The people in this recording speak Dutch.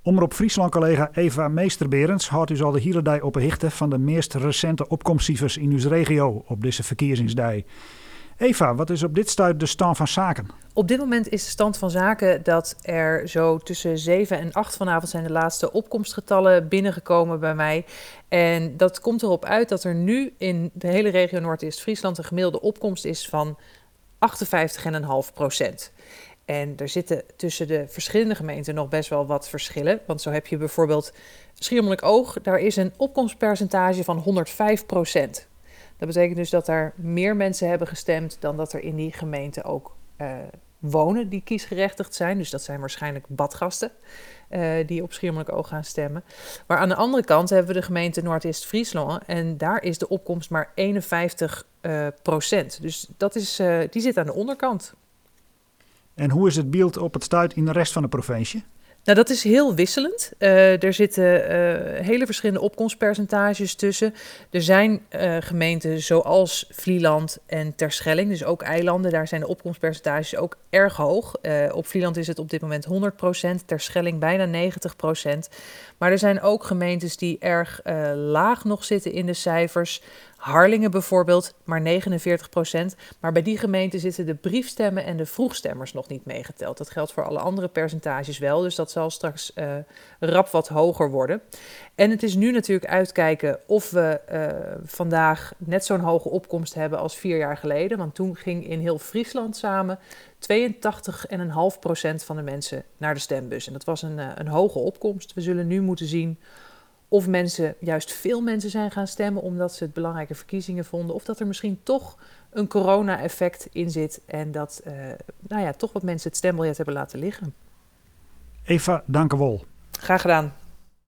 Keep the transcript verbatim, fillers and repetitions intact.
Omroep Friesland-collega Eva Meester-Berends houdt u al de hele dag op de hichte van de meest recente opkomstcijfers in uw regio op deze verkiezingsdag. Eva, wat is op dit stuit de stand van zaken? Op dit moment is de stand van zaken dat er zo tussen zeven en acht vanavond zijn de laatste opkomstgetallen binnengekomen bij mij. En dat komt erop uit dat er nu in de hele regio Noord-Eerst-Friesland een gemiddelde opkomst is van achtenvijftig komma vijf procent. En er zitten tussen de verschillende gemeenten nog best wel wat verschillen. Want zo heb je bijvoorbeeld Schiermonnikoog, daar is een opkomstpercentage van honderdvijf procent. Dat betekent dus dat er meer mensen hebben gestemd dan dat er in die gemeente ook uh, wonen die kiesgerechtigd zijn. Dus dat zijn waarschijnlijk badgasten uh, die op Schiermonnikoog gaan stemmen. Maar aan de andere kant hebben we de gemeente Noord-Eerst-Friesland en daar is de opkomst maar eenenvijftig procent. Dus dat is, uh, die zit aan de onderkant. En hoe is het beeld op het stuit in de rest van de provincie? Nou, dat is heel wisselend. Uh, er zitten uh, hele verschillende opkomstpercentages tussen. Er zijn uh, gemeenten zoals Vlieland en Terschelling, dus ook eilanden. Daar zijn de opkomstpercentages ook erg hoog. Uh, op Vlieland is het op dit moment honderd procent, Terschelling bijna negentig procent. Maar er zijn ook gemeentes die erg uh, laag nog zitten in de cijfers. Harlingen bijvoorbeeld, maar negenenveertig procent. Maar bij die gemeenten zitten de briefstemmen en de vroegstemmers nog niet meegeteld. Dat geldt voor alle andere percentages wel, dus dat zal straks uh, rap wat hoger worden. En het is nu natuurlijk uitkijken of we uh, vandaag net zo'n hoge opkomst hebben als vier jaar geleden. Want toen ging in heel Friesland samen tweeëntachtig komma vijf procent van de mensen naar de stembus. En dat was een, uh, een hoge opkomst. We zullen nu moeten zien of mensen, juist veel mensen zijn gaan stemmen omdat ze het belangrijke verkiezingen vonden. Of dat er misschien toch een corona-effect in zit en dat uh, nou ja, toch wat mensen het stembiljet hebben laten liggen. Eva, dank u wel. Graag gedaan.